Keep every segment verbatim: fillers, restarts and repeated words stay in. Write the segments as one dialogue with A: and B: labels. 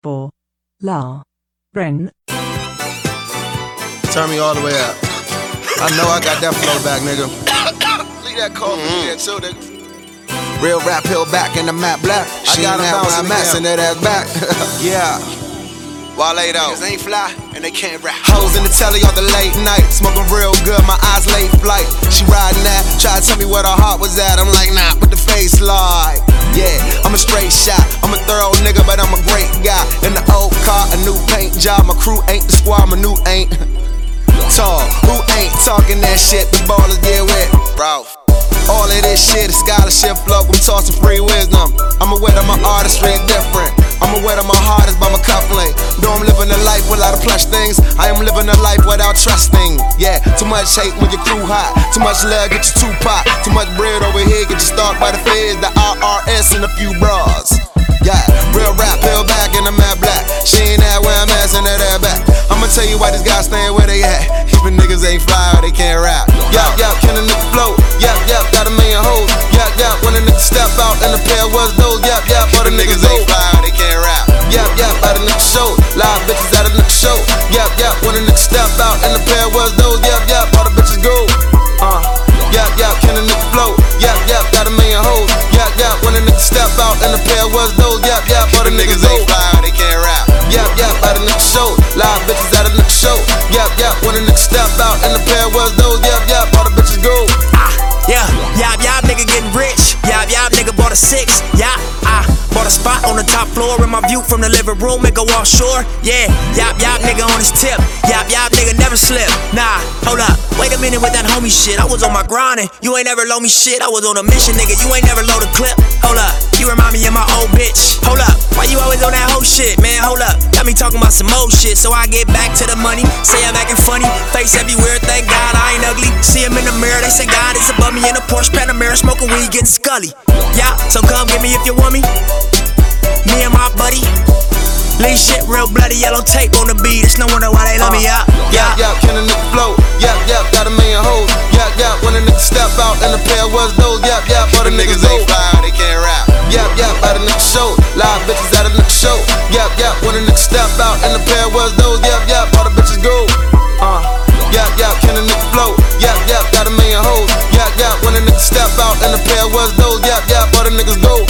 A: for La Bren.
B: Turn me all the way up. I know I got that flow back, nigga. Leave that cough mm-hmm. in there too, nigga. Real rap hill back in the map black. She I got that when I'm asking that ass back. Yeah. Wale though. Niggas ain't fly and they can't rap. Hoes in the telly all the late night. Smoking real good, my eyes late flight. She riding that, try to tell me where the heart was at. I'm like, nah, put the face slide. Yeah, I'm a straight shot. I'm a thorough nigga, but I'm a great guy. In the old car, a new paint job. My crew ain't the squad, my new ain't tall. Who ain't talking that shit? The ballers get wet, bro. All of this shit is scholarship flow. I'm tossing free wisdom. I'm aware that my artistry is different. I'm aware that my heart is by my cufflink. Though I'm living a life without a plush things, I am living a life without trusting. Yeah, too much hate when your crew hot. Too much love get you too pot. Too much bread over here get you stalked by the feds, the I R S and a few bras. Yeah, real rap, peel back in the map black. She ain't that where I'm asking her that back. I'ma tell you why these guys staying where they at. Even niggas ain't fly or they can't rap. Yup, yup, can a nigga float? Yup, yup, got a million hoes. Yup, yup, when a nigga step out and the pair was those. Yup, yup, all the niggas ain't fly or they can't rap. Yup, yup, out a nigga show. Live bitches out a nigga show. Yup, yup, when a nigga step out and the pair was those. Yup, yup, all the bitches go. Uh, yup, yup, can a nigga float? Yup, yup, got a million hoes. Yup, yup, when a nigga step out and the pair was those. Yup, yup, all the niggas ain't fly or they can't rap. Yup, yup, out a nigga show. Live bitches out a nigga show. Yup, yup, when a nigga step out and the pair was those. Yup, yup, all the bitches go.
C: Ah, yeah, yop, yop, nigga getting rich. Yop, yop, nigga bought a six. Yeah, I bought a spot on the top floor in my view from the living room, make a wall shore. Yeah, yop, yop, nigga on his tip. Yop, yop, nigga never slip. Nah, hold up, wait a minute with that homie shit. I was on my grinding, you ain't never low me shit. I was on a mission, nigga, you ain't never load a clip. Hold up, you remind me of my old bitch. Hold up, why you always on that whole shit, man? Hold up, got me talking about some old shit. So I get back to the money, say I'm acting funny. Face everywhere, thank God I ain't ugly. See him in the mirror, they say God is above me. In a Porsche Panamera, smoking weed, getting scully. Yeah, so come get me if you want me. Me and my buddy. Lean shit, real bloody yellow tape on the beat. It's no wonder why they love me out.
B: Yeah, yeah, can a nigga float? Yeah, yeah, got a million hoes. Yeah, yeah, when a nigga step out and the pair was those. Yeah, yeah, all the niggas ain't fly, they can't rap. Yeah, yeah, out a nigga show. Live bitches out a nigga show. Yeah, yeah, when a nigga step out and the pair was those. Yeah, yeah, all the bitches go. Uh, yeah, yeah, can a nigga float? Yeah, yeah, got a million hoes. Yeah, yeah, when a nigga step out and the pair was those. Yeah, yeah, all the niggas go.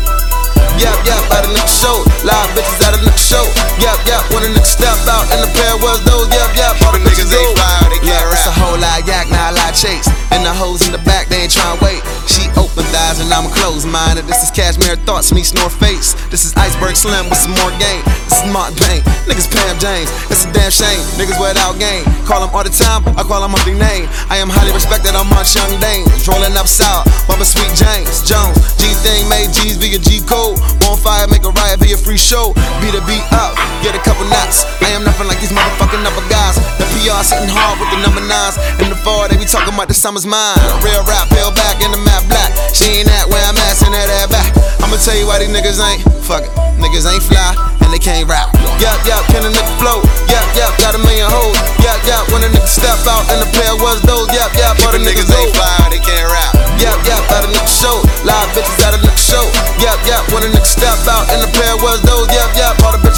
B: Yep, yep, out a nigga show. Live bitches out a nigga show. Yep, yep, when a nigga step out and the pair was those. Yep, yep, all the niggas ain't fly, they can't rap. It's a whole lot of yak, now a lot of chase. And the hoes in the back, they ain't tryna wait. She open thighs and I'm closed-minded. This is Cashmere Thoughts, meets North Face. This is Iceberg Slim with some more game. This is Mark Bain, niggas Pam James. It's a damn shame, niggas without game. Call him all the time, I call him Humpty name. I am highly respected, I'm Munch Young Dane. Rolling up south, bumping Sweet James Jones. G-thing made G's via G-code. Bonfire, make a riot, be a free show. Beat a beat up, get a couple knots. I am nothing like these motherfucking upper guys. The P R sitting hard with the number nines. In the fall, they be talking about the summer's mine. Real rap, peel back in the map black. She ain't that where I'm asking her that back. I'ma tell you why these niggas ain't. Fuck it, niggas ain't fly and they can't rap. Yup, yup, can a nigga float? Yup, yup, got a million hoes. Yup, yup, when a nigga step out and the pair was those. Yup, yup, all the niggas ain't fly, they can't rap. Yup, yup, out a nigga show. Live bitches out a nigga show. Yup, yup, when a nigga step out and the pair was those. Yup, yup, all the